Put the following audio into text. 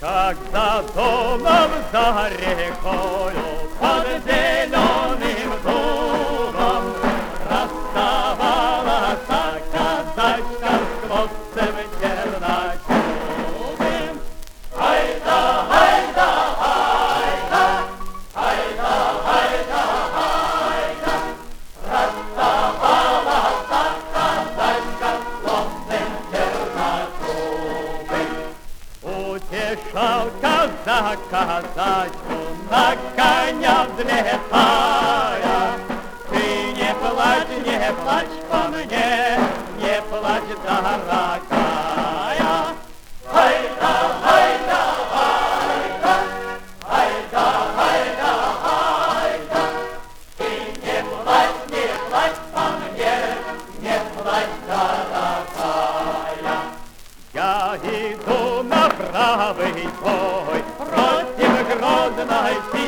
Как за домом, за рекою, под зеленым дубом расставалась казачка с хлопцем чернокрылым. Айда, айда, айда, айда, айда, айда, расставалась казачка с хлопцем чернокрылым. Утешал казак казачку, на коня взлетая. Ты не плачь по мне, не плачь, дорогая. Айда, айда, айда, айда, айда, айда. Ты не плачь по мне, не плачь, дорогая. Я иду на правый бой против грозной